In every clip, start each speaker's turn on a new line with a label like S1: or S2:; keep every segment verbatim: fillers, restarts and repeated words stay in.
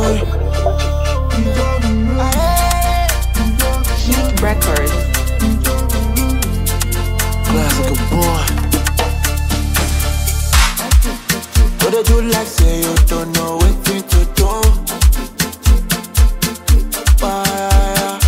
S1: Sheep Records.
S2: Classic boy. What did you like? Say you don't know what to do. Fire.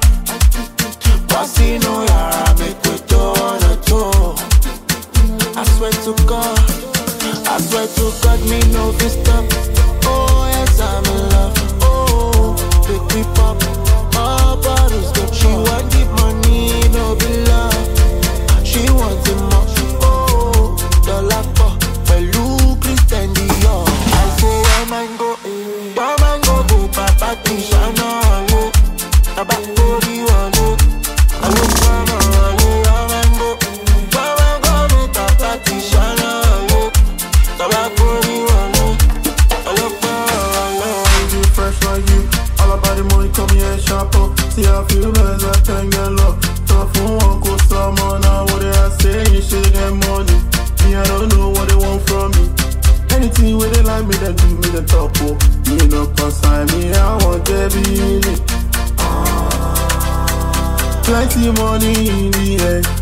S2: Bossy no yara make we do wanna do. I swear to God, I swear to God, me no fi stop. Oh yes, I'm in love. Oh, big we pop. All bottles go. She want the money, no be love. She wants it more. Oh, dollar for Pelu Christian Dior. I say your man go, your man go go, Papa Tishana, yo. Tobacco di wale, I look for my wale. Your man go, your man go go, Papa Tishana, yo. Tobacco di wale, I look for my wale.
S3: You fresh for you, all about the money, come here and shop up. See I feel as I can get love. Tough for one, go someone now. What they are saying, you should get money. Me, I don't know what they want from me. Anything where they like me, they do me the top. Oh, me no consign me, I want to be in it. Plenty money in the end.